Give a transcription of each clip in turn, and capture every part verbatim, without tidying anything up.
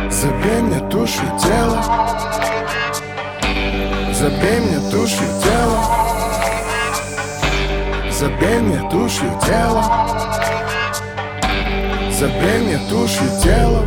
Забей мне душу и тело, забей мне душу и тело, забей мне душу и тело, забей мне душу и тело,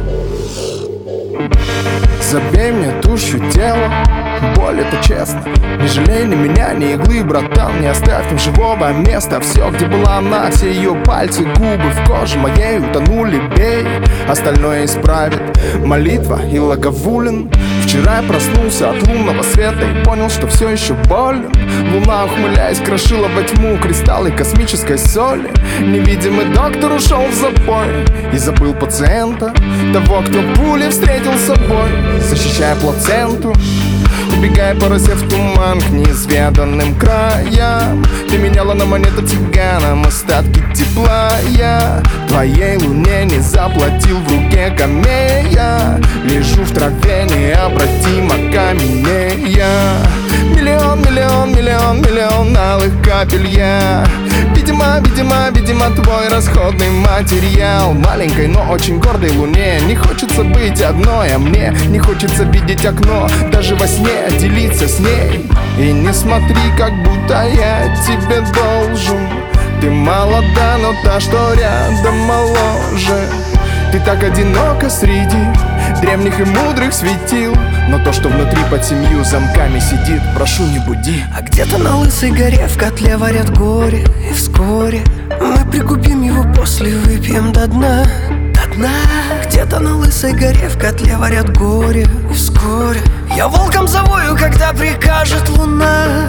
забей мне душу и тело. Боль — это честно. Не жалей ни меня, ни иглы, братан. Не оставь им живого места. Все, где была она, все ее пальцы, губы в коже моей утонули, бей. Остальное исправит молитва и Лаговулин. Вчера я проснулся от лунного света и понял, что все еще болен. Луна, ухмыляясь, крошила во тьму кристаллы космической соли. Невидимый доктор ушел в запой и забыл пациента, того, кто пули встретил с собой, защищая плаценту. Убегая по росе в туман к неизведанным краям. Ты меняла на монету цыганам остатки тепла. Я твоей луне не заплатил, в руке камея. Лежу в траве необратимо каменея. Миллион, миллион, миллион, миллион алых капель я. Видимо, видимо, видимо, твой расходный материал. Маленькой, но очень гордой луне не хочется быть одной, а мне не хочется видеть окно даже во сне, делиться с ней. И не смотри, как будто я тебе должен. Ты молода, но та, что рядом, моложе. Ты так одинока среди древних и мудрых светил, но то, что внутри под семью замками сидит, прошу, не буди. А где-то на лысой горе в котле варят горе, и вскоре мы пригубим его, после выпьем до дна, до дна. Где-то на лысой горе в котле варят горе, и вскоре я волком завою, когда прикажет луна.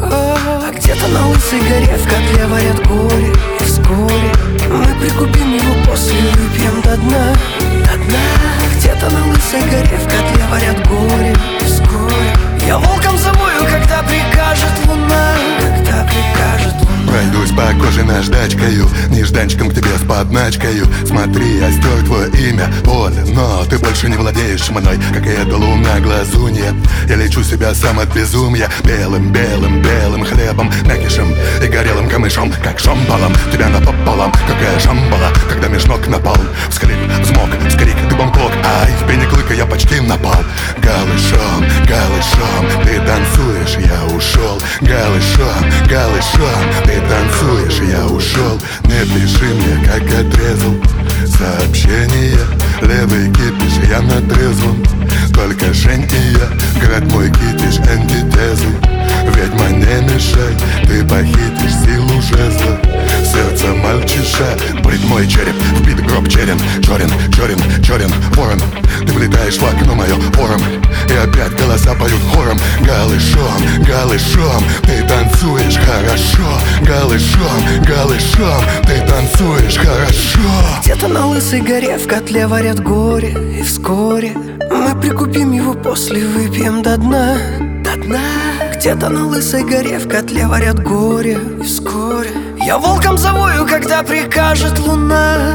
А где-то на лысой горе в котле варят горе, и вскоре мы пригубим его, после выпьем до дна, до дна. Где-то на лысой горе в котле варят горе, и вскоре я волком завою, когда прикажет луна, когда прикажет луна. Пройдусь по коже наждачкою, нежданчиком к тебе с подначкою. Смотри, я стер твое имя, Оля, но ты больше не владеешь мной, как и эта луна глазунья. Я лечу себя сам от безумия белым, белым, белым хлебом, мякишем и горелым камышом, как шомполом. Тебя напополам, какая шамбала, когда меж ног напал. Вскрип, взмок, вскрик, дыбом клок, ай, в пене клыка я почти напал. Голышом, голышом, ты танцуешь, я ушел. Голышом, голышом, ты танцуешь, я ушел. Не пиши мне, как отрезал сообщение. Левый кипиш, я на трезвом, только Жень и я. Град мой кипиш, антитезы. Ведьма, не мешай, ты похитишь силу жезла. Сердце мальчиша, брит мой череп, вбит гроб черен. Черен, черен, черен, ворон. Ты влетаешь в окно мое вором, и опять голоса поют хором. Голышом, голышом, ты танцуешь хорошо. Голышом, голышом, ты танцуешь хорошо. Где-то на лысой горе в котле варят горе, и вскоре мы прикупим его, после выпьем до дна, до дна. Где-то на лысой горе в котле варят горе, и вскоре я волком завою, когда прикажет луна.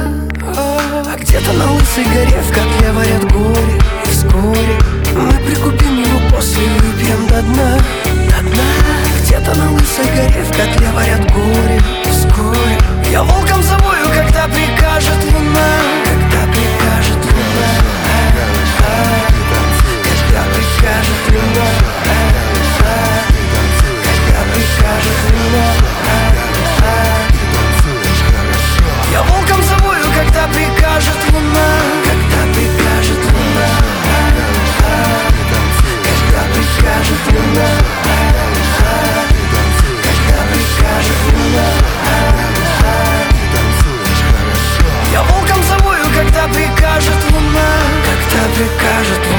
А где-то на лысой горе в котле варят горе, и вскоре мы прикупим его, после выпьем до дна, до дна. Где-то на лысой горе в котле варят горе, и вскоре я волком завою, когда прикажет луна, когда прикажет луна, когда прикажет луна, когда прикажет луна. Я волком завою, когда прикажет луна, когда прикажет луна, когда прикажет луна, когда прикажет луна. Я волком завою, когда прикажет луна, когда прикажет луна.